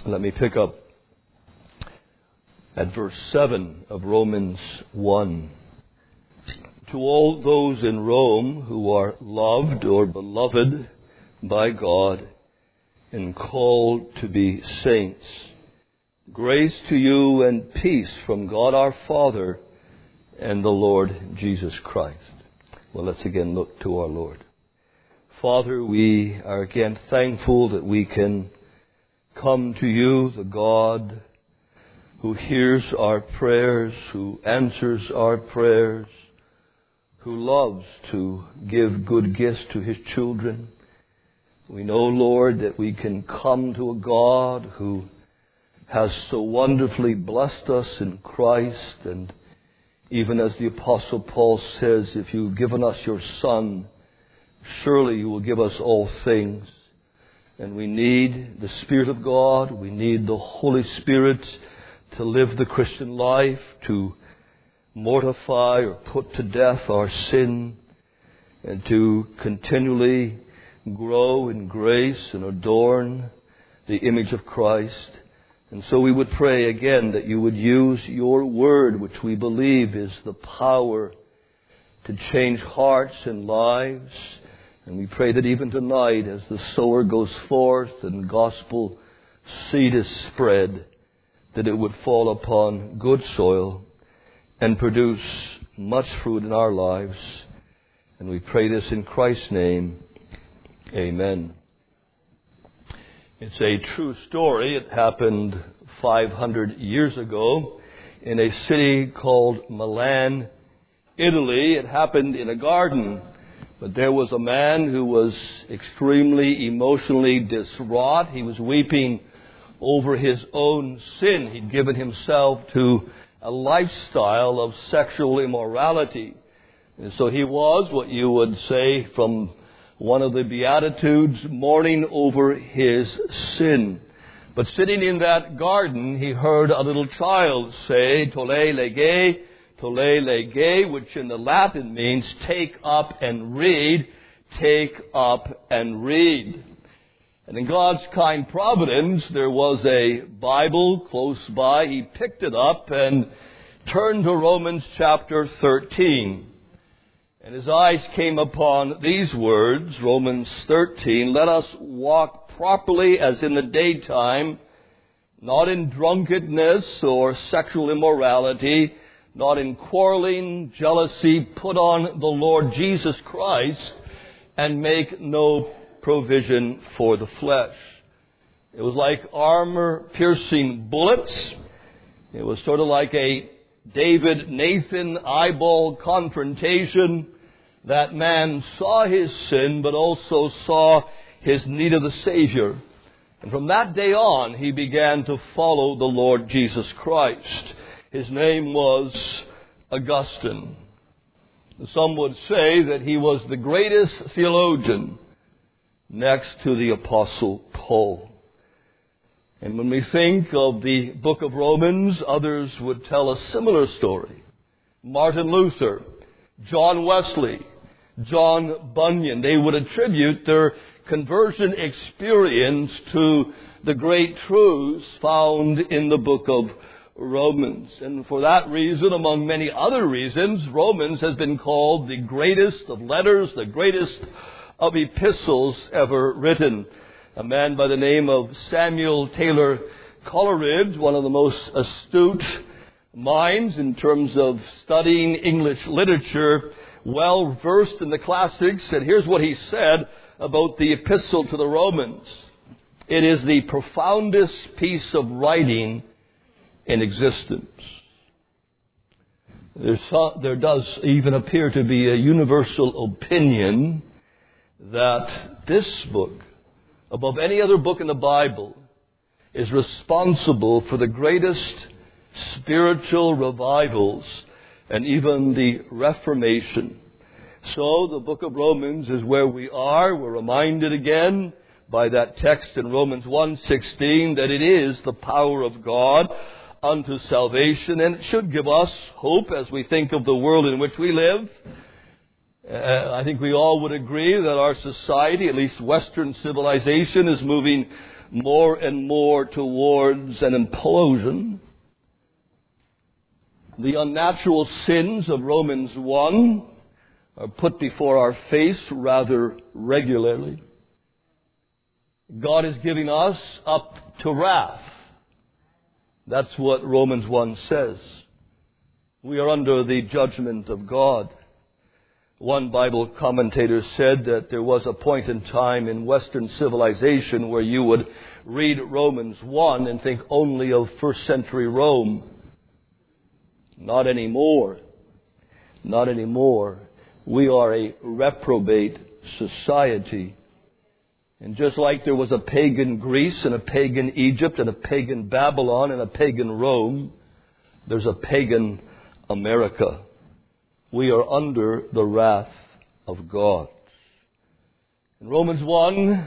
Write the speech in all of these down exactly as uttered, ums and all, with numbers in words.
Let me pick up at verse seven of Romans one. To all those in Rome who are loved or beloved by God and called to be saints, grace to you and peace from God our Father and the Lord Jesus Christ. Well, let's again look to our Lord. Father, we are again thankful that we can come to you, the God who hears our prayers, who answers our prayers, who loves to give good gifts to his children. We know, Lord, that we can come to a God who has so wonderfully blessed us in Christ. And even as the Apostle Paul says, if you've given us your Son, surely you will give us all things. And we need the Spirit of God. We need the Holy Spirit to live the Christian life, to mortify or put to death our sin, and to continually grow in grace and adorn the image of Christ. And so we would pray again that you would use your word, which we believe is the power to change hearts and lives. And we pray that even tonight, as the sower goes forth and gospel seed is spread, that it would fall upon good soil and produce much fruit in our lives. And we pray this in Christ's name. Amen. It's a true story. It happened five hundred years ago in a city called Milan, Italy. It happened in a garden. But there was a man who was extremely emotionally distraught. He was weeping over his own sin. He'd given himself to a lifestyle of sexual immorality. And so he was, what you would say from one of the Beatitudes, mourning over his sin. But sitting in that garden, he heard a little child say, Tolle lege, Tolle lege, which in the Latin means take up and read, take up and read. And in God's kind providence, there was a Bible close by. He picked it up and turned to Romans chapter thirteen. And his eyes came upon these words, Romans thirteen, let us walk properly as in the daytime, not in drunkenness or sexual immorality, not in quarreling, jealousy, put on the Lord Jesus Christ and make no provision for the flesh. It was like armor-piercing bullets. It was sort of like a David-Nathan eyeball confrontation. That man saw his sin, but also saw his need of the Savior. And from that day on, he began to follow the Lord Jesus Christ. His name was Augustine. Some would say that he was the greatest theologian next to the Apostle Paul. And when we think of the book of Romans, others would tell a similar story. Martin Luther, John Wesley, John Bunyan, they would attribute their conversion experience to the great truths found in the book of Romans. And for that reason, among many other reasons, Romans has been called the greatest of letters, the greatest of epistles ever written. A man by the name of Samuel Taylor Coleridge, one of the most astute minds in terms of studying English literature, well versed in the classics, and here's what he said about the epistle to the Romans. It is the profoundest piece of writing in existence. There's, there does even appear to be a universal opinion that this book, above any other book in the Bible, is responsible for the greatest spiritual revivals and even the Reformation. So the book of Romans is where we are. We're reminded again by that text in Romans one sixteen that it is the power of God unto salvation, and it should give us hope as we think of the world in which we live. Uh, I think we all would agree that our society, at least Western civilization, is moving more and more towards an implosion. The unnatural sins of Romans one are put before our face rather regularly. God is giving us up to wrath. That's what Romans one says. We are under the judgment of God. One Bible commentator said that there was a point in time in Western civilization where you would read Romans one and think only of first century Rome. Not anymore. Not anymore. We are a reprobate society. And just like there was a pagan Greece and a pagan Egypt and a pagan Babylon and a pagan Rome, there's a pagan America. We are under the wrath of God. And Romans one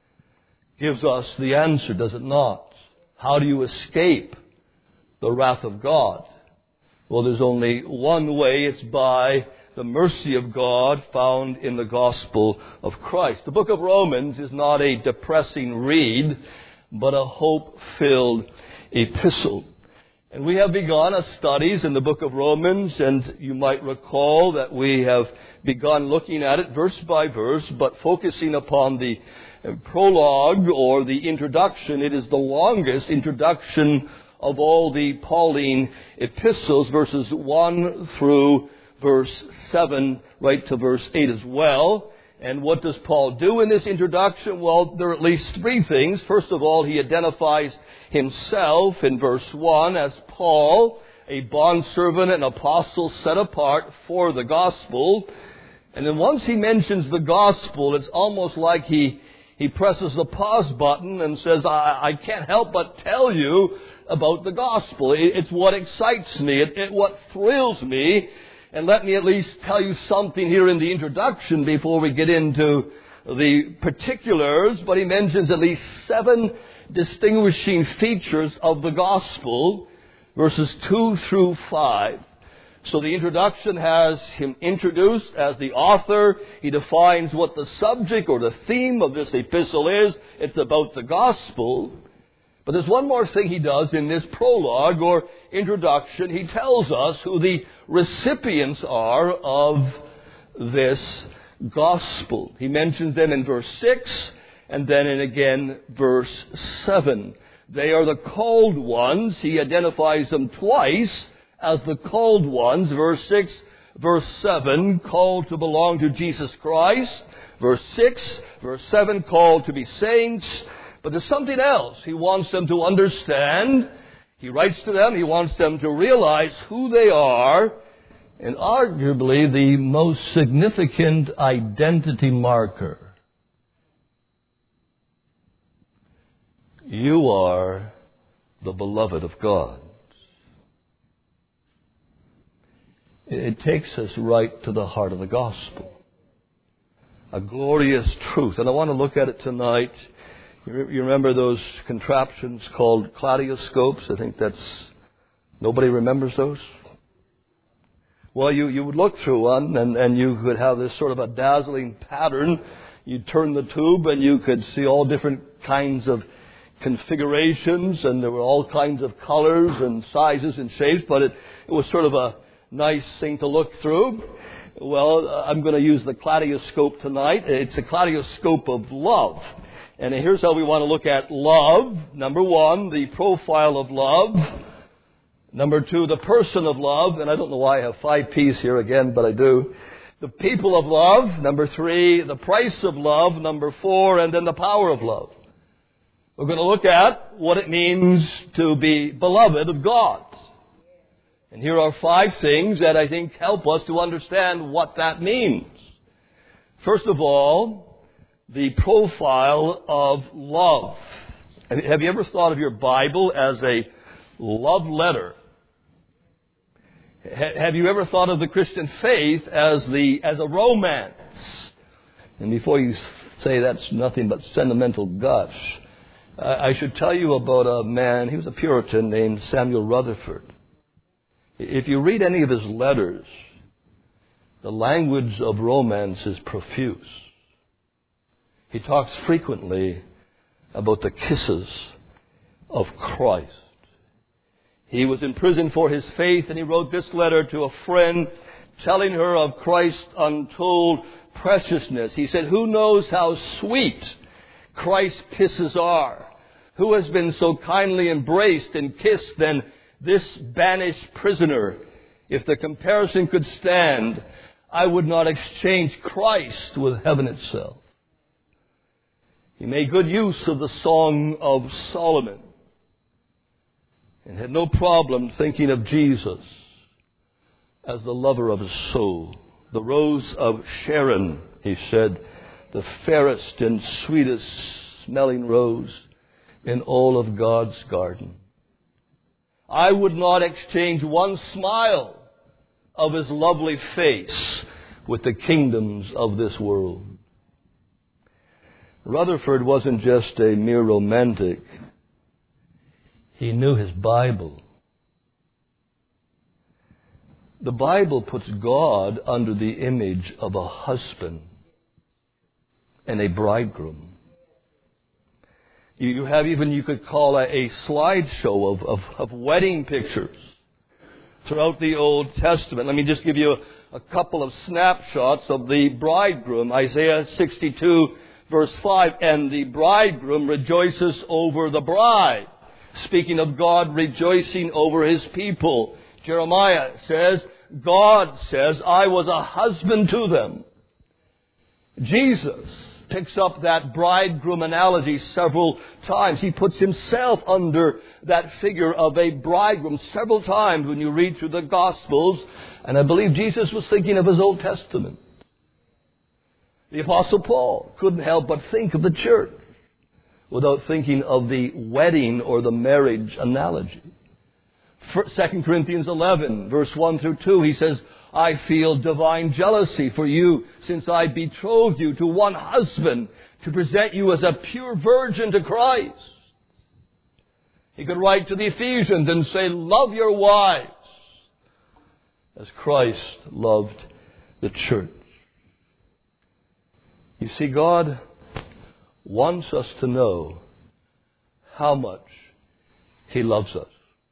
gives us the answer, does it not? How do you escape the wrath of God? Well, there's only one way. It's by the mercy of God found in the gospel of Christ. The book of Romans is not a depressing read, but a hope-filled epistle. And we have begun our studies in the book of Romans, and you might recall that we have begun looking at it verse by verse, but focusing upon the prologue or the introduction. It is the longest introduction of all the Pauline epistles, verses one through verse seven, right to verse eight as well. And what does Paul do in this introduction? Well, there are at least three things. First of all, he identifies himself in verse one as Paul, a bondservant and apostle set apart for the gospel. And then once he mentions the gospel, it's almost like he, he presses the pause button and says, I, I can't help but tell you about the gospel. It, it's what excites me. It, it what thrills me. And let me at least tell you something here in the introduction before we get into the particulars. But he mentions at least seven distinguishing features of the gospel, verses two through five. So the introduction has him introduced as the author. He defines what the subject or the theme of this epistle is. It's about the gospel. But there's one more thing he does in this prologue or introduction. He tells us who the recipients are of this gospel. He mentions them in verse six and then in again verse seven. They are the called ones. He identifies them twice as the called ones. Verse six, verse seven, called to belong to Jesus Christ. Verse six, verse seven, called to be saints. But there's something else he wants them to understand. He writes to them. He wants them to realize who they are. And arguably the most significant identity marker. You are the beloved of God. It takes us right to the heart of the gospel. A glorious truth. And I want to look at it tonight. You remember those contraptions called cladioscopes? I think that's... Nobody remembers those? Well, you, you would look through one and, and you could have this sort of a dazzling pattern. You'd turn the tube and you could see all different kinds of configurations, and there were all kinds of colors and sizes and shapes, but it, it was sort of a nice thing to look through. Well, I'm going to use the cladioscope tonight. It's a cladioscope of love. And here's how we want to look at love. Number one, the profile of love. Number two, the person of love. And I don't know why I have five P's here again, but I do. The people of love. Number three, the price of love. Number four, and then the power of love. We're going to look at what it means to be beloved of God. And here are five things that I think help us to understand what that means. First of all, the profile of love. Have you ever thought of your Bible as a love letter? Have you ever thought of the Christian faith as the as a romance? And before you say that's nothing but sentimental gush, I should tell you about a man, he was a Puritan named Samuel Rutherford. If you read any of his letters, the language of romance is profuse. He talks frequently about the kisses of Christ. He was in prison for his faith, and he wrote this letter to a friend telling her of Christ's untold preciousness. He said, "Who knows how sweet Christ's kisses are? Who has been so kindly embraced and kissed than this banished prisoner? If the comparison could stand, I would not exchange Christ with heaven itself." He made good use of the Song of Solomon and had no problem thinking of Jesus as the lover of his soul. "The rose of Sharon," he said, "the fairest and sweetest smelling rose in all of God's garden. I would not exchange one smile of his lovely face with the kingdoms of this world." Rutherford wasn't just a mere romantic. He knew his Bible. The Bible puts God under the image of a husband and a bridegroom. You have even, you could call a, a slideshow of, of, of wedding pictures throughout the Old Testament. Let me just give you a, a couple of snapshots of the bridegroom. Isaiah sixty-two, verse five, "And the bridegroom rejoices over the bride." Speaking of God rejoicing over his people. Jeremiah says, God says, "I was a husband to them." Jesus picks up that bridegroom analogy several times. He puts himself under that figure of a bridegroom several times when you read through the Gospels. And I believe Jesus was thinking of his Old Testament. The Apostle Paul couldn't help but think of the church without thinking of the wedding or the marriage analogy. Second Corinthians eleven, verse one through two, he says, "I feel divine jealousy for you, since I betrothed you to one husband, to present you as a pure virgin to Christ." He could write to the Ephesians and say, "Love your wives as Christ loved the church." You see, God wants us to know how much He loves us.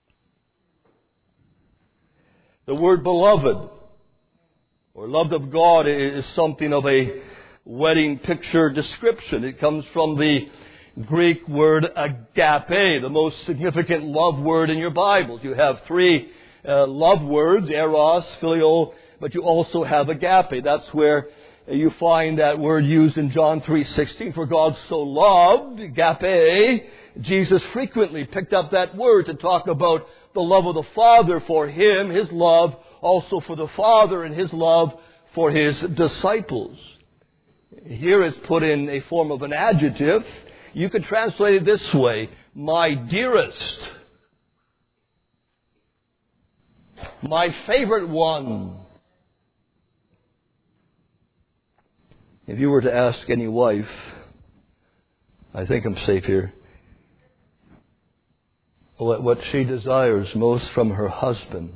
The word beloved, or loved of God, is something of a wedding picture description. It comes from the Greek word agape, the most significant love word in your Bibles. You have three uh, love words, eros, phileo, but you also have agape. That's where you find that word used in John three sixteen. For God so loved, agape. Jesus frequently picked up that word to talk about the love of the Father for Him, His love also for the Father, and His love for His disciples. Here it's put in a form of an adjective. You could translate it this way: my dearest, my favorite one. If you were to ask any wife, I think I'm safe here, what, what she desires most from her husband,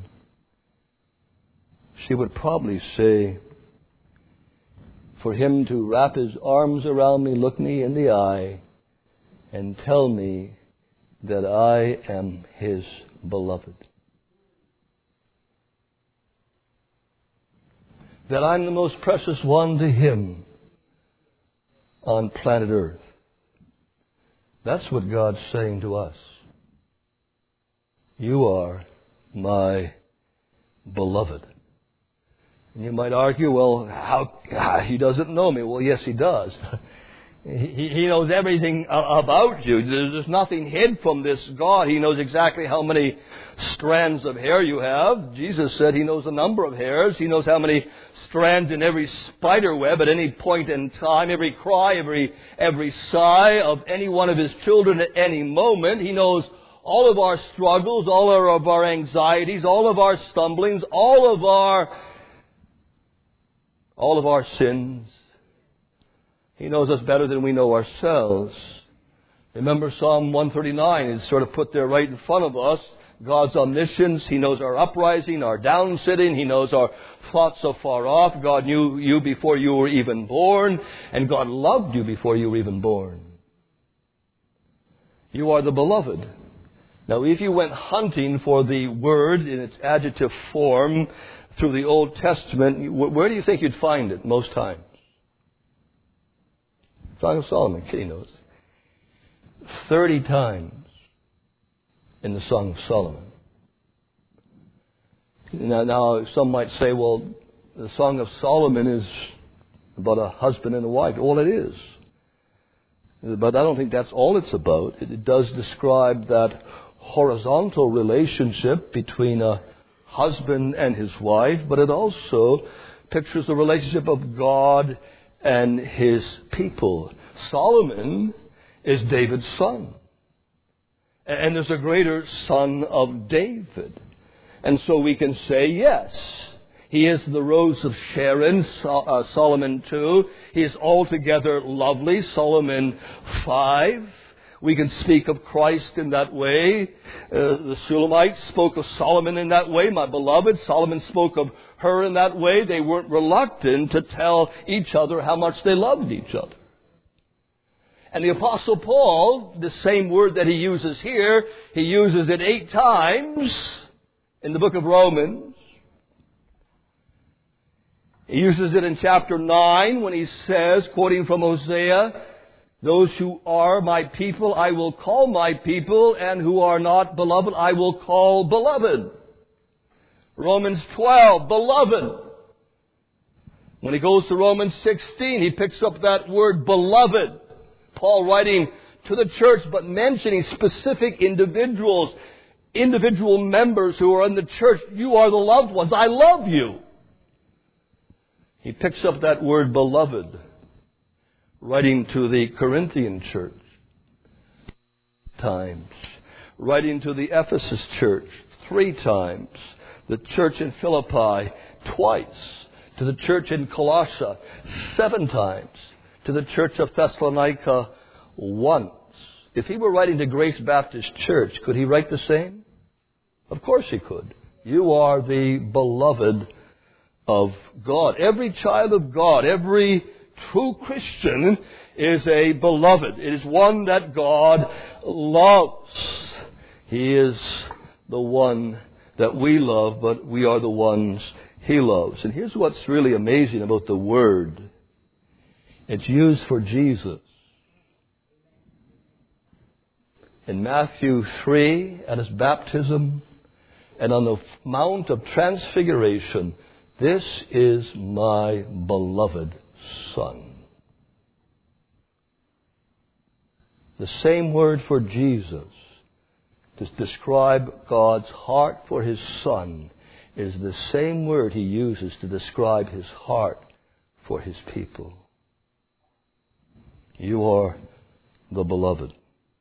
she would probably say, for him to wrap his arms around me, look me in the eye, and tell me that I am his beloved. That I'm the most precious one to him on planet Earth. That's what God's saying to us. You are my beloved. And you might argue, well, how, he doesn't know me. Well, yes, he does. He, he knows everything about you. There's nothing hid from this God. He knows exactly how many strands of hair you have. Jesus said He knows the number of hairs. He knows how many strands in every spider web at any point in time, every cry, every, every sigh of any one of His children at any moment. He knows all of our struggles, all of our anxieties, all of our stumblings, all of our, all of our sins. He knows us better than we know ourselves. Remember Psalm one thirty-nine is sort of put there right in front of us. God's omniscience. He knows our uprising, our downsitting. He knows our thoughts afar off. God knew you before you were even born, and God loved you before you were even born. You are the beloved. Now, if you went hunting for the word in its adjective form through the Old Testament, where do you think you'd find it most times? Song of Solomon, Kitty knows. Thirty times in the Song of Solomon. Now, now, some might say, well, the Song of Solomon is about a husband and a wife. Well, it is. But I don't think that's all it's about. It does describe that horizontal relationship between a husband and his wife, but it also pictures the relationship of God and his people. Solomon is David's son. And there's a greater son of David. And so we can say, yes, he is the Rose of Sharon, uh, Solomon two. He is altogether lovely, Solomon five. We can speak of Christ in that way. Uh, the Shulamite spoke of Solomon in that way, my beloved. Solomon spoke of her in that way. They weren't reluctant to tell each other how much they loved each other. And the Apostle Paul, the same word that he uses here, he uses it eight times in the book of Romans. He uses it in chapter nine when he says, quoting from Hosea, those who are my people I will call my people, and who are not beloved I will call beloved. Romans twelve, beloved. When he goes to Romans sixteen, he picks up that word beloved. Paul writing to the church, but mentioning specific individuals, individual members who are in the church. You are the loved ones. I love you. He picks up that word beloved, writing to the Corinthian church times, writing to the Ephesus church three times, the church in Philippi twice, to the church in Colossae seven times, to the church of Thessalonica once. If he were writing to Grace Baptist Church, could he write the same? Of course he could. You are the beloved of God. Every child of God, every true Christian is a beloved. It is one that God loves. He is the one that we love, but we are the ones he loves. And here's what's really amazing about the word. It's used for Jesus. In Matthew three, at his baptism, and on the Mount of Transfiguration, this is my beloved Son. The same word for Jesus to describe God's heart for his Son is the same word he uses to describe his heart for his people. You are the beloved.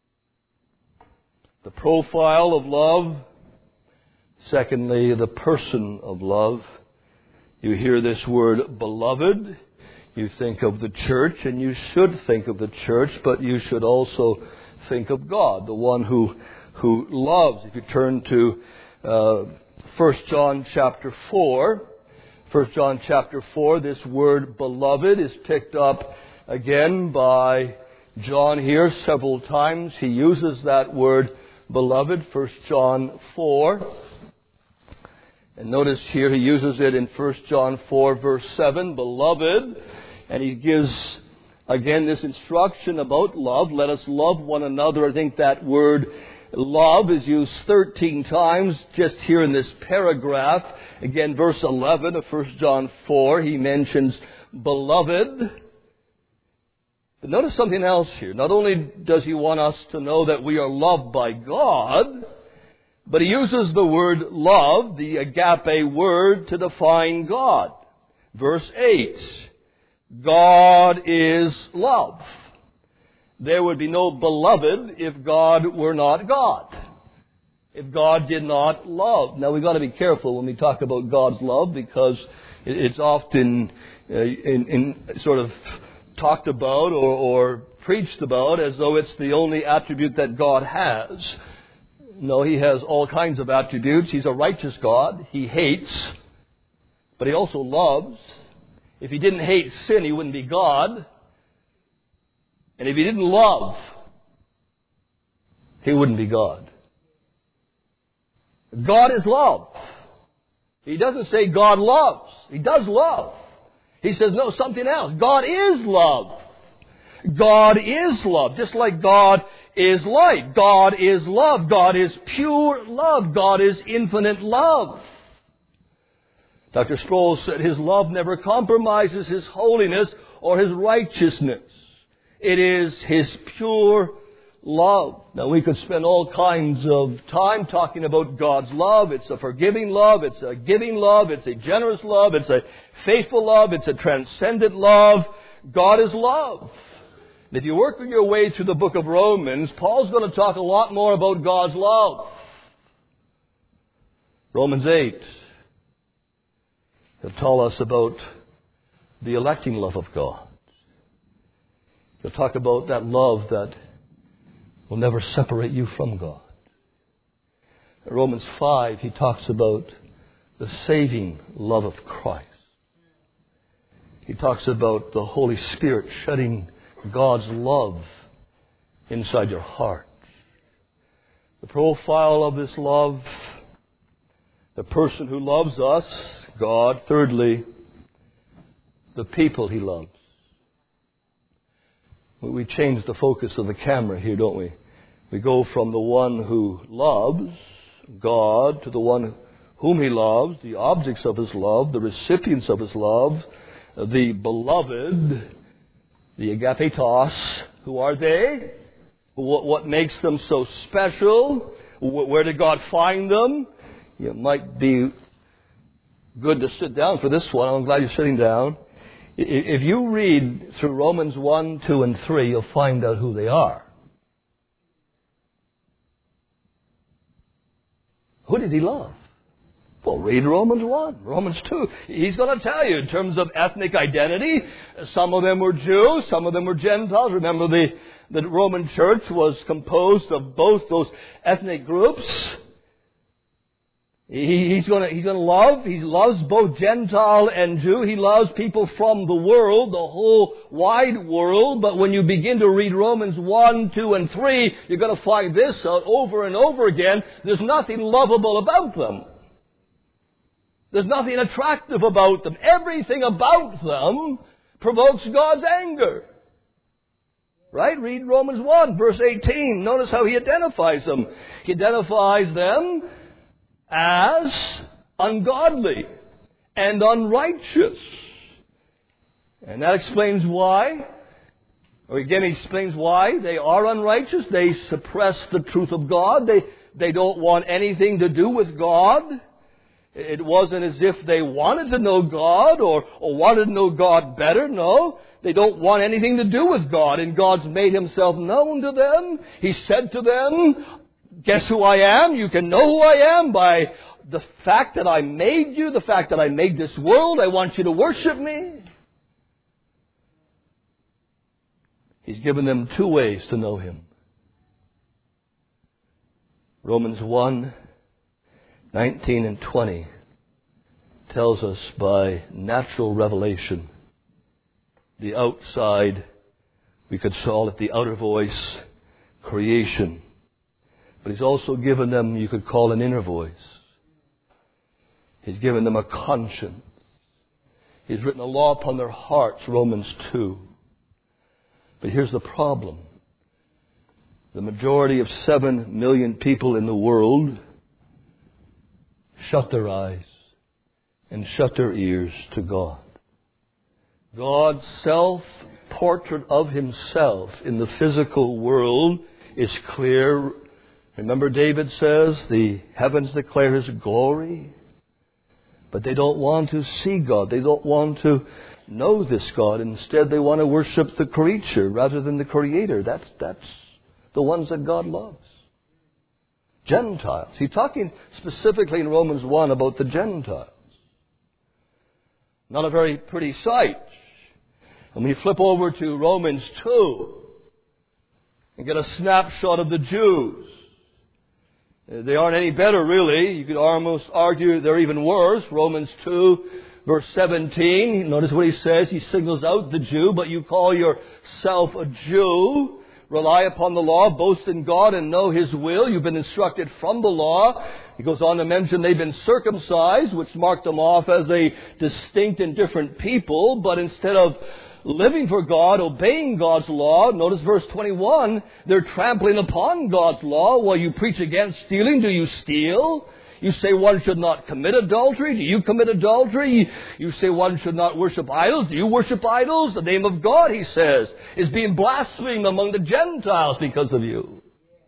The profile of love. Secondly, the person of love. You hear this word beloved. You think of the church, and you should think of the church, but you should also think of God, the one who who loves. If you turn to uh, First John chapter four, First John chapter four, this word beloved is picked up again by John here several times. He uses that word beloved, First John four. And notice here he uses it in First John four verse seven, beloved. And he gives again this instruction about love. Let us love one another. I think that word love is used thirteen times just here in this paragraph. Again, verse eleven of First John four, he mentions beloved. But notice something else here. Not only does he want us to know that we are loved by God, but he uses the word love, the agape word, to define God. Verse eight, God is love. There would be no beloved if God were not God. If God did not love. Now we've got to be careful when we talk about God's love, because it's often uh, in, in sort of talked about or, or preached about as though it's the only attribute that God has. No, He has all kinds of attributes. He's a righteous God. He hates, but He also loves. If He didn't hate sin, He wouldn't be God. And if He didn't love, He wouldn't be God. God is love. He doesn't say God loves. He does love. He says, no, something else. God is love. God is love. Just like God is light. God is love. God is pure love. God is infinite love. Doctor Sproul said His love never compromises His holiness or His righteousness. It is His pure love. Now, we could spend all kinds of time talking about God's love. It's a forgiving love. It's a giving love. It's a generous love. It's a faithful love. It's a transcendent love. God is love. And if you work your way through the book of Romans, Paul's going to talk a lot more about God's love. Romans eight. He'll tell us about the electing love of God. He'll talk about that love that will never separate you from God. In Romans five, he talks about the saving love of Christ. He talks about the Holy Spirit shedding God's love inside your heart. The profile of this love, the person who loves us, God. Thirdly, the people He loves. We change the focus of the camera here, don't we? We go from the one who loves, God, to the one whom He loves, the objects of His love, the recipients of His love, the beloved, the agapetos. Who are they? What, what makes them so special? Where did God find them? It might be good to sit down for this one. I'm glad you're sitting down. If you read through Romans one, two, and three, you'll find out who they are. Who did He love? Well, read Romans one, Romans two. He's going to tell you in terms of ethnic identity. Some of them were Jews, some of them were Gentiles. Remember, the, the Roman church was composed of both those ethnic groups. He, he's going to he's going to love. He loves both Gentile and Jew. He loves people from the world, the whole wide world. But when you begin to read Romans one, two, and three, you're going to find this out over and over again. There's nothing lovable about them. There's nothing attractive about them. Everything about them provokes God's anger. Right? Read Romans one, verse eighteen. Notice how he identifies them. He identifies them as ungodly and unrighteous. And that explains why. Or again, he explains why they are unrighteous. They suppress the truth of God. They, they don't want anything to do with God. It wasn't as if they wanted to know God or, or wanted to know God better. No, they don't want anything to do with God. And God's made Himself known to them. He said to them, guess who I am? You can know who I am by the fact that I made you, the fact that I made this world. I want you to worship me. He's given them two ways to know Him. Romans one, nineteen and twenty tells us by natural revelation, the outside, we could call it the outer voice, creation. But He's also given them, you could call an inner voice. He's given them a conscience. He's written a law upon their hearts, Romans two. But here's the problem. The majority of seven million people in the world shut their eyes and shut their ears to God. God's self-portrait of Himself in the physical world is clear. Remember, David says, the heavens declare His glory. But they don't want to see God. They don't want to know this God. Instead, they want to worship the creature rather than the Creator. That's, that's the ones that God loves. Gentiles. He's talking specifically in Romans one about the Gentiles. Not a very pretty sight. And when you flip over to Romans two and get a snapshot of the Jews, They aren't any better, really. You could almost argue they're even worse. Romans two, verse seventeen. Notice what he says. He signals out the Jew, but you call yourself a Jew. Rely upon the law, boast in God, and know His will. You've been instructed from the law. He goes on to mention they've been circumcised, which marked them off as a distinct and different people. But instead of living for God, obeying God's law, notice verse twenty-one, they're trampling upon God's law. While you preach against stealing, do you steal? You say one should not commit adultery. Do you commit adultery? You say one should not worship idols. Do you worship idols? The name of God, he says, is being blasphemed among the Gentiles because of you.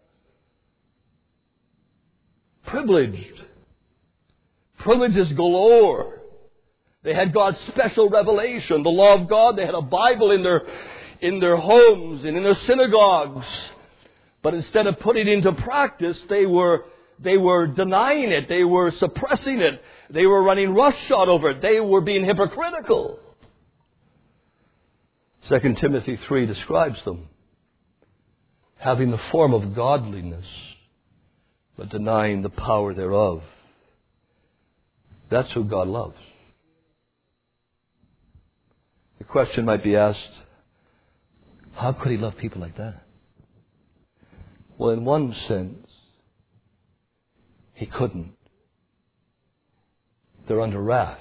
Privileged. Privileges galore. They had God's special revelation, the law of God. They had a Bible in their, in their homes and in their synagogues. But instead of putting it into practice, they were They were denying it. They were suppressing it. They were running roughshod over it. They were being hypocritical. Second Timothy three describes them having the form of godliness, but denying the power thereof. That's who God loves. The question might be asked, how could He love people like that? Well, in one sense, He couldn't. They're under wrath,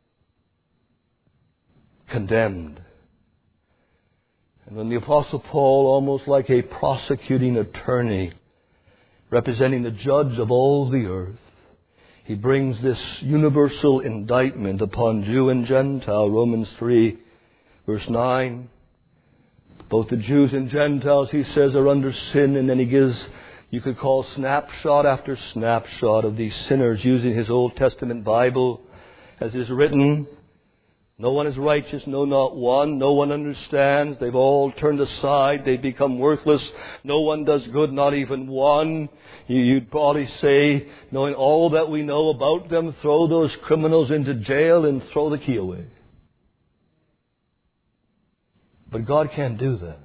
condemned. And when the Apostle Paul, almost like a prosecuting attorney, representing the judge of all the earth, he brings this universal indictment upon Jew and Gentile, Romans three, verse nine. Both the Jews and Gentiles, he says, are under sin, and then he gives, you could call snapshot after snapshot of these sinners using his Old Testament Bible. As is written, no one is righteous, no, not one. No one understands. They've all turned aside. They've become worthless. No one does good, not even one. You'd probably say, knowing all that we know about them, throw those criminals into jail and throw the key away. But God can't do that.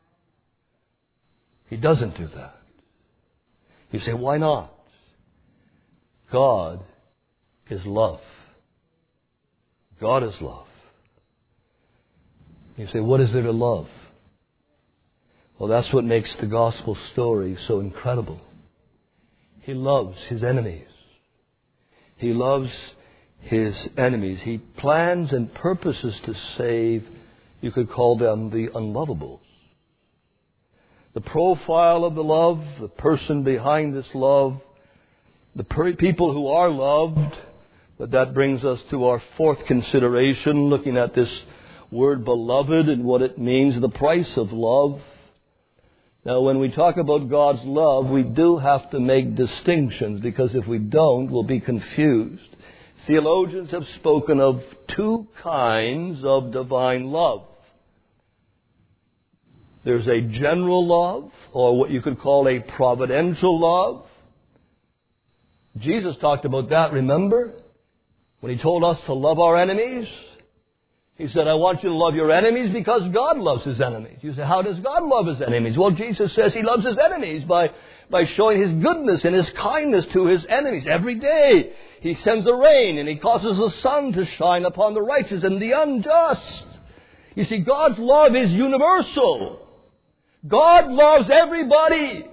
He doesn't do that. You say, why not? God is love. God is love. You say, what is there to love? Well, that's what makes the gospel story so incredible. He loves His enemies. He loves His enemies. He plans and purposes to save, you could call them the unlovables. The profile of the love, the person behind this love, the per- people who are loved. But that brings us to our fourth consideration, looking at this word beloved and what it means, the price of love. Now, when we talk about God's love, we do have to make distinctions, because if we don't, we'll be confused. Theologians have spoken of two kinds of divine love. There's a general love, or what you could call a providential love. Jesus talked about that, remember? When He told us to love our enemies, He said, I want you to love your enemies because God loves His enemies. You say, how does God love His enemies? Well, Jesus says He loves His enemies by, by showing His goodness and His kindness to His enemies. Every day He sends the rain and He causes the sun to shine upon the righteous and the unjust. You see, God's love is universal. God loves everybody.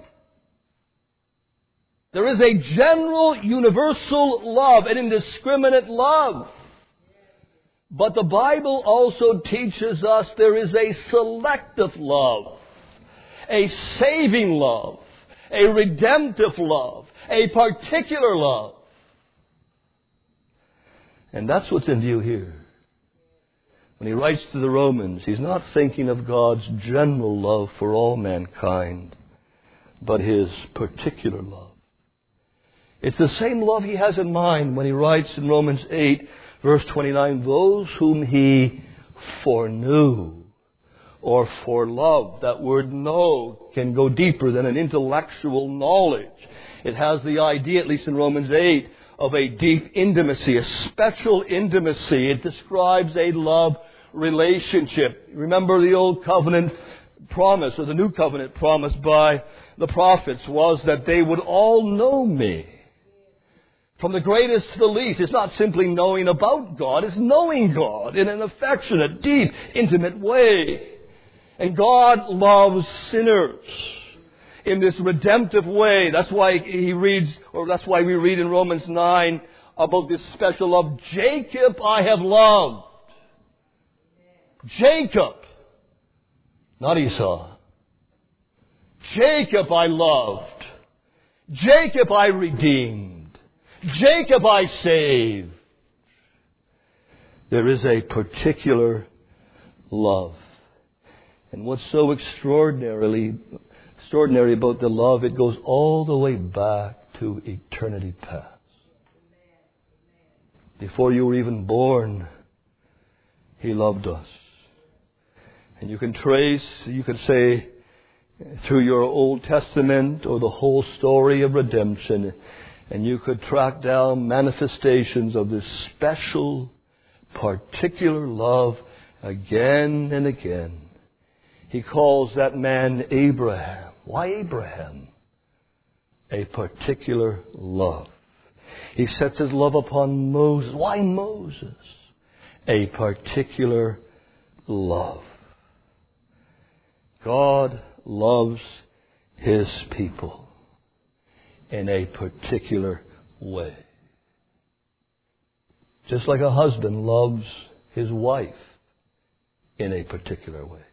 There is a general, universal love, an indiscriminate love. But the Bible also teaches us there is a selective love, a saving love, a redemptive love, a particular love. And that's what's in view here. When he writes to the Romans, he's not thinking of God's general love for all mankind, but His particular love. It's the same love He has in mind when he writes in Romans eight, verse twenty-nine, those whom He foreknew or foreloved. That word know can go deeper than an intellectual knowledge. It has the idea, at least in Romans eight, of a deep intimacy, a special intimacy. It describes a love relationship. Remember the old covenant promise, or the new covenant promise by the prophets was that they would all know me. From the greatest to the least. It's not simply knowing about God. It's knowing God in an affectionate, deep, intimate way. And God loves sinners in this redemptive way. That's why he reads, or that's why we read in Romans nine about this special love. Jacob I have loved. Jacob. Not Esau. Jacob I loved. Jacob I redeemed. Jacob I saved. There is a particular love. And what's so extraordinarily extraordinary about the love, it goes all the way back to eternity past. Before you were even born, He loved us. And you can trace, you can say, through your Old Testament or the whole story of redemption, and you could track down manifestations of this special, particular love again and again. He calls that man Abraham. Why Abraham? A particular love. He sets His love upon Moses. Why Moses? A particular love. God loves His people in a particular way. Just like a husband loves his wife in a particular way.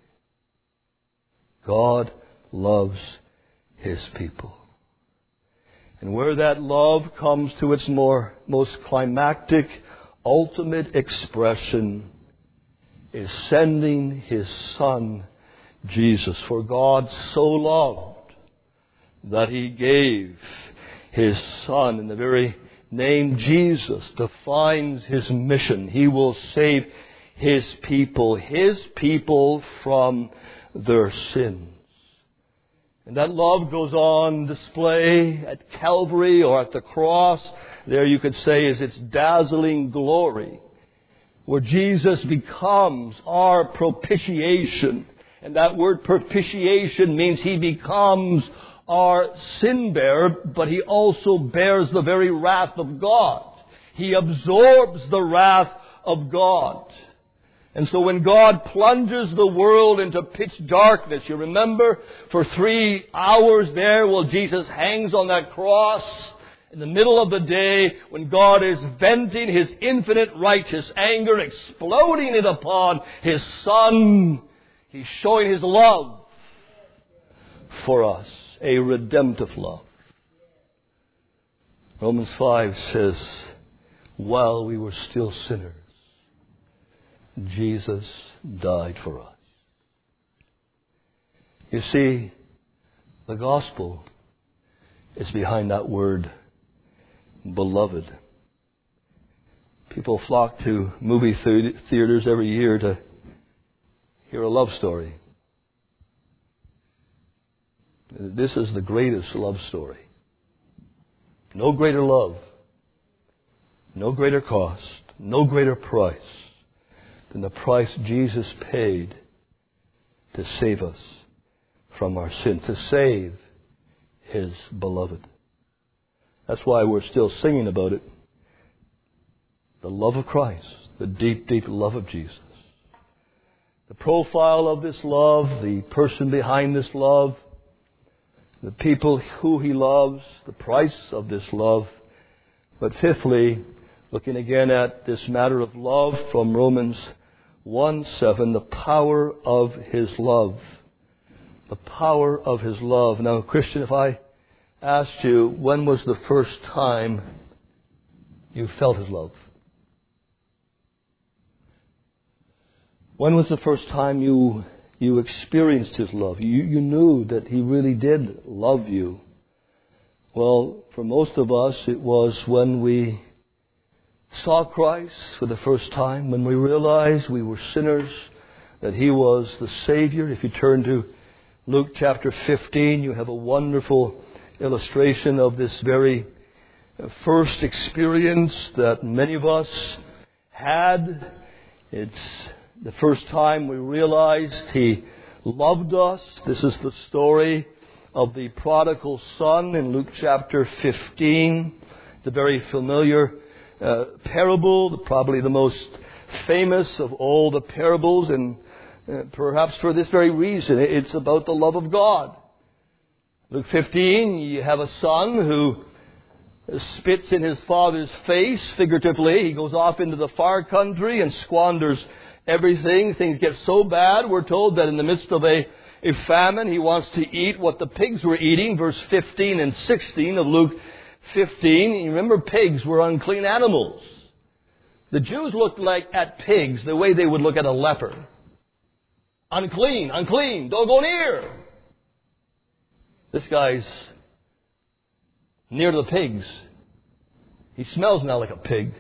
God loves His people. And where that love comes to its more most climactic, ultimate expression is sending His Son, Jesus. For God so loved that He gave His Son. And the very name Jesus defines His mission. He will save His people, His people from their sins. And that love goes on display at Calvary or at the cross. There you could say is its dazzling glory, where Jesus becomes our propitiation. And that word propitiation means He becomes our sin bearer, but He also bears the very wrath of God. He absorbs the wrath of God. And so when God plunges the world into pitch darkness, you remember, for three hours there while Jesus hangs on that cross, in the middle of the day, when God is venting His infinite righteous anger, exploding it upon His Son, He's showing His love for us, a redemptive love. Romans five says, while we were still sinners, Jesus died for us. You see, the gospel is behind that word, beloved. People flock to movie theaters every year to hear a love story. This is the greatest love story. No greater love, no greater cost, no greater price than the price Jesus paid to save us from our sin, to save His beloved. That's why we're still singing about it. The love of Christ, the deep, deep love of Jesus. The profile of this love, the person behind this love, the people who He loves, the price of this love. But fifthly, looking again at this matter of love from Romans one seven, the power of His love. The power of His love. Now, Christian, if I asked you, when was the first time you felt His love? When was the first time you you experienced His love? You, you knew that He really did love you. Well, for most of us, it was when we saw Christ for the first time, when we realized we were sinners, that He was the Savior. If you turn to Luke chapter fifteen, you have a wonderful illustration of this very first experience that many of us had. It's the first time we realized He loved us. This is the story of the prodigal son in Luke chapter fifteen. It's a very familiar uh, parable, probably the most famous of all the parables, and uh, perhaps for this very reason. It's about the love of God. Luke fifteen, you have a son who spits in his father's face, figuratively. He goes off into the far country and squanders everything. Things get so bad, we're told, that in the midst of a, a famine, he wants to eat what the pigs were eating. Verse fifteen and sixteen of Luke fifteen. You remember, pigs were unclean animals. The Jews looked like at pigs the way they would look at a leper. Unclean, unclean, don't go near. This guy's near to the pigs. He smells now like a pig.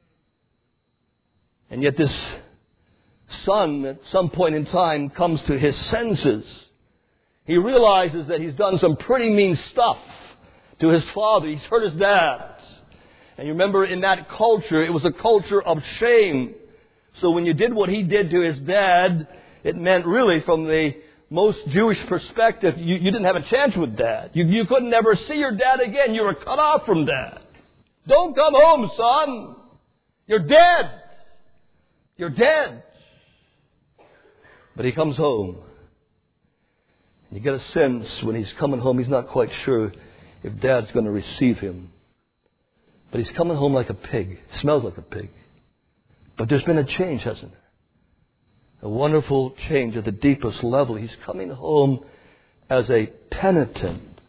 And yet this son at some point in time comes to his senses. He realizes that he's done some pretty mean stuff to his father. He's hurt his dad. And you remember, in that culture, it was a culture of shame. So when you did what he did to his dad, it meant really, from the most Jewish perspective, you, you didn't have a chance with Dad. You, you couldn't ever see your dad again. You were cut off from Dad. Don't come home, son. You're dead. You're dead. But he comes home. You get a sense when he's coming home, he's not quite sure if Dad's going to receive him. But he's coming home like a pig. Smells like a pig. But there's been a change, hasn't there? A wonderful change at the deepest level. He's coming home as a penitent.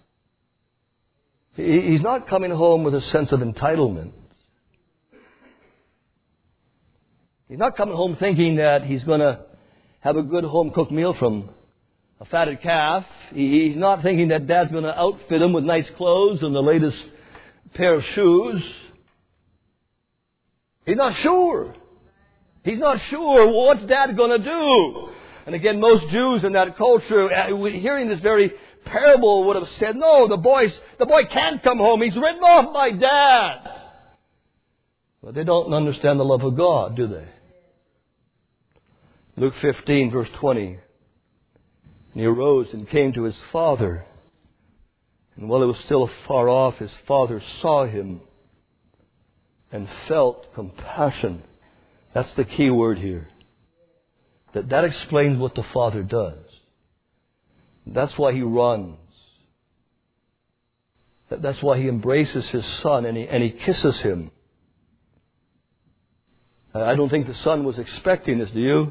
He's not coming home with a sense of entitlement. He's not coming home thinking that he's going to have a good home-cooked meal from a fatted calf. He's not thinking that Dad's going to outfit him with nice clothes and the latest pair of shoes. He's not sure. He's not sure what's Dad going to do. And again, most Jews in that culture, hearing this very parable, would have said, no, the boy's, the boy can't come home. He's written off by Dad. But they don't understand the love of God, do they? Luke fifteen, verse twenty. And he arose and came to his father. And while he was still far off, his father saw him and felt compassion. That's the key word here. That that explains what the father does. That's why he runs. That, that's why he embraces his son and he, and he kisses him. I don't think the son was expecting this, do you?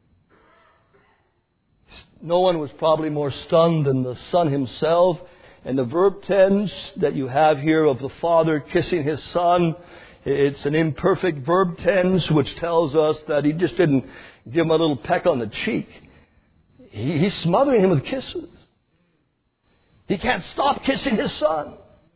No one was probably more stunned than the son himself. And the verb tense that you have here of the father kissing his son, it's an imperfect verb tense which tells us that he just didn't give him a little peck on the cheek. He, he's smothering him with kisses. He can't stop kissing his son.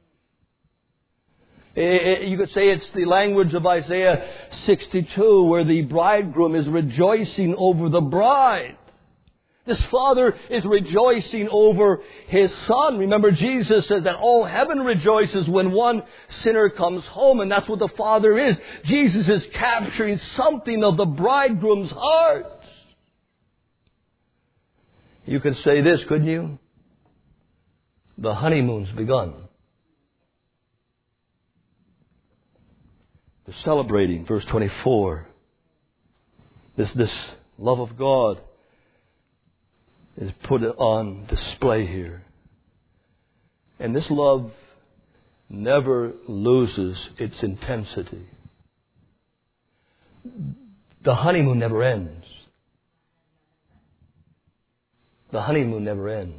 You could say it's the language of Isaiah sixty-two, where the bridegroom is rejoicing over the bride. This father is rejoicing over his son. Remember, Jesus says that all heaven rejoices when one sinner comes home, and that's what the father is. Jesus is capturing something of the bridegroom's heart. You could say this, couldn't you? The honeymoon's begun. They're celebrating, verse twenty-four. This, this love of God is put on display here. And this love never loses its intensity. The honeymoon never ends. The honeymoon never ends.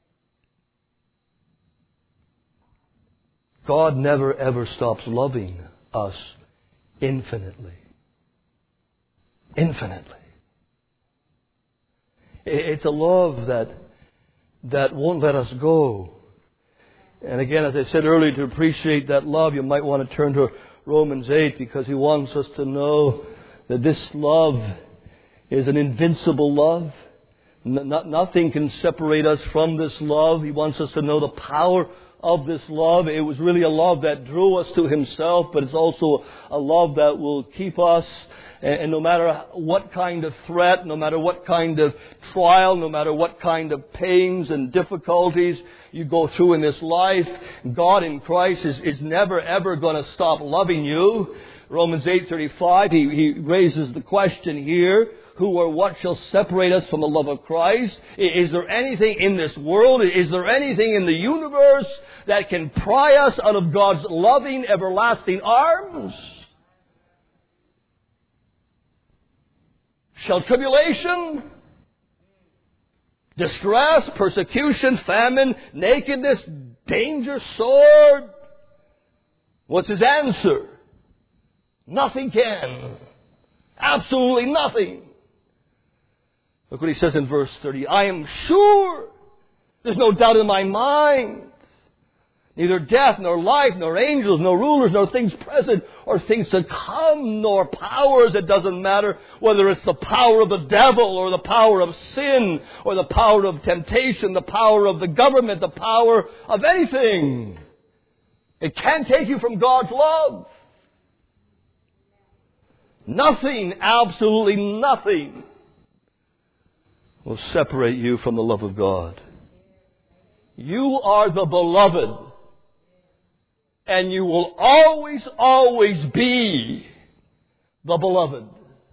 God never ever stops loving us infinitely. Infinitely. It's a love that that won't let us go. And again, as I said earlier, to appreciate that love, you might want to turn to Romans eight, because he wants us to know that this love is an invincible love. N- nothing can separate us from this love. He wants us to know the power of this love. It was really a love that drew us to Himself, but it's also a love that will keep us. And no matter what kind of threat, no matter what kind of trial, no matter what kind of pains and difficulties you go through in this life, God in Christ is, is never ever going to stop loving you. Romans eight thirty-five, he, he raises the question here, who or what shall separate us from the love of Christ? Is there anything in this world, is there anything in the universe that can pry us out of God's loving, everlasting arms? Shall tribulation, distress, persecution, famine, nakedness, danger, sword? What's his answer? Nothing can. Absolutely nothing. Look what he says in verse thirty. I am sure, there's no doubt in my mind, neither death, nor life, nor angels, nor rulers, nor things present, or things to come, nor powers. It doesn't matter whether it's the power of the devil, or the power of sin, or the power of temptation, the power of the government, the power of anything. It can't take you from God's love. Nothing, absolutely nothing, will separate you from the love of God. You are the beloved. And you will always, always be the beloved.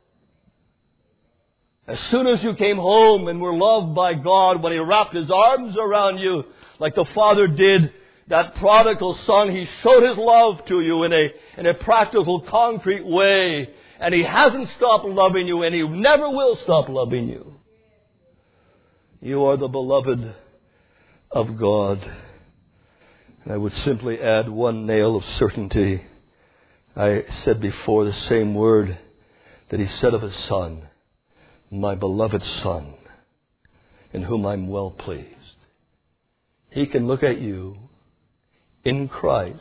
As soon as you came home and were loved by God, when He wrapped His arms around you, like the Father did that prodigal son, He showed His love to you in a, in a practical, concrete way. And He hasn't stopped loving you, and He never will stop loving you. You are the beloved of God. And I would simply add one nail of certainty. I said before the same word that He said of His Son, my beloved Son, in whom I'm well pleased. He can look at you in Christ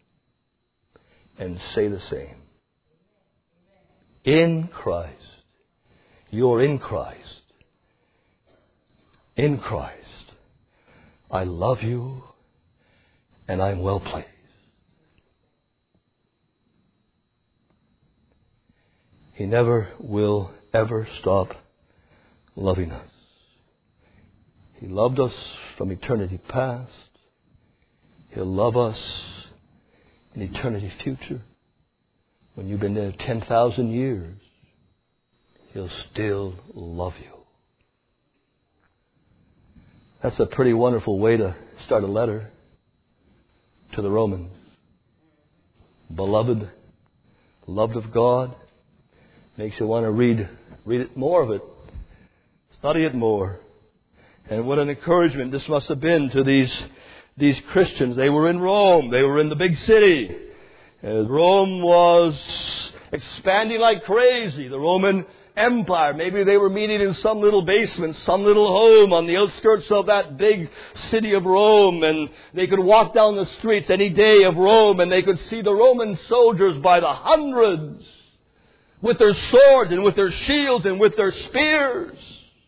and say the same. In Christ. You're in Christ. In Christ. I love you and I'm well pleased. He never will ever stop loving us. He loved us from eternity past. He'll love us in eternity future. When you've been there ten thousand years, He'll still love you. That's a pretty wonderful way to start a letter to the Romans. Beloved, loved of God, makes you want to read, read it more of it. Study it more. And what an encouragement this must have been to these, these Christians. They were in Rome. They were in the big city. And Rome was expanding like crazy. The Roman Empire. Maybe they were meeting in some little basement, some little home on the outskirts of that big city of Rome. And they could walk down the streets any day of Rome and they could see the Roman soldiers by the hundreds with their swords and with their shields and with their spears.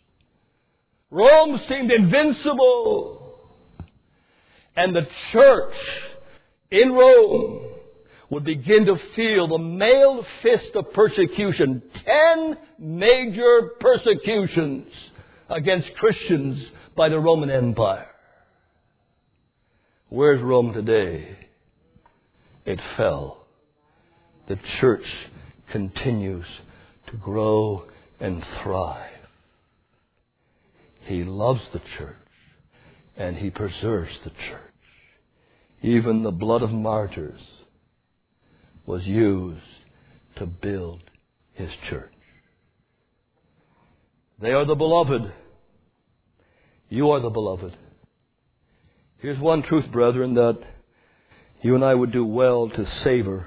Rome seemed invincible. And the church in Rome would begin to feel the mailed fist of persecution. Ten major persecutions against Christians by the Roman Empire. Where's Rome today? It fell. The church continues to grow and thrive. He loves the church and He preserves the church. Even the blood of martyrs was used to build His church. They are the beloved. You are the beloved. Here's one truth, brethren, that you and I would do well to savor.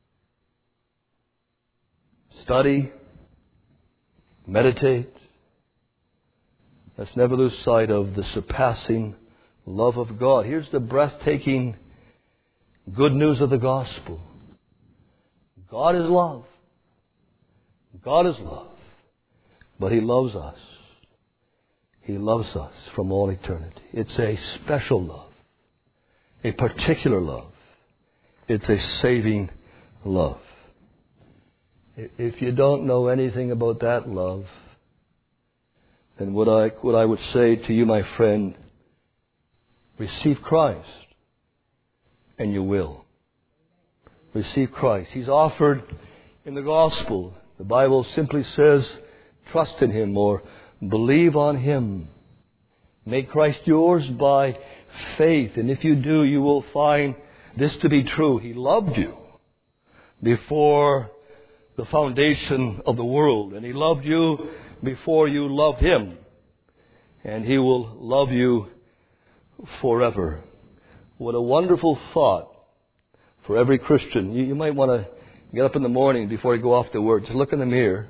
Study. Meditate. Let's never lose sight of the surpassing love of God. Here's the breathtaking good news of the gospel. God is love. God is love. But He loves us. He loves us from all eternity. It's a special love. a particular love. It's a saving love. If you don't know anything about that love, then what I, what I would say to you, my friend, receive Christ, and you will. Receive Christ. He's offered in the gospel. The Bible simply says, trust in Him or believe on Him. Make Christ yours by faith. And if you do, you will find this to be true. He loved you before the foundation of the world. And He loved you before you loved Him. And He will love you forever. What a wonderful thought for every Christian. You, you might want to get up in the morning before you go off to work. Just look in the mirror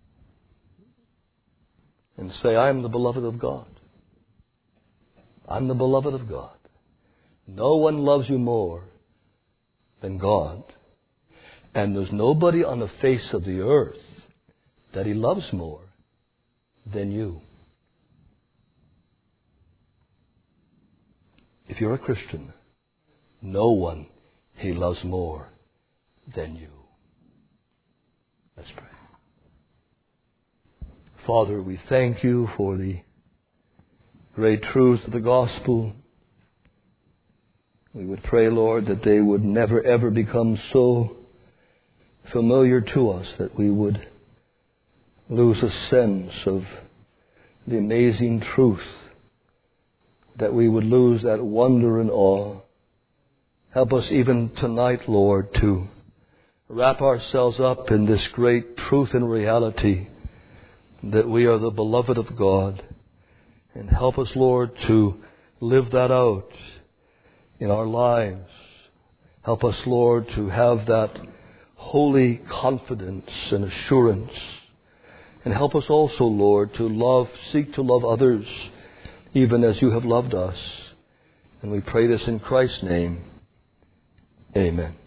and say, I am the beloved of God. I'm the beloved of God. No one loves you more than God. And there's nobody on the face of the earth that He loves more than you. If you're a Christian, no one He loves more than you. Let's pray. Father, we thank You for the great truths of the gospel. We would pray, Lord, that they would never ever become so familiar to us that we would lose a sense of the amazing truth, that we would lose that wonder and awe. Help us even tonight, Lord, to wrap ourselves up in this great truth and reality that we are the beloved of God. And help us, Lord, to live that out in our lives. Help us, Lord, to have that holy confidence and assurance. And help us also, Lord, to love, seek to love others, even as You have loved us. And we pray this in Christ's name. Amen.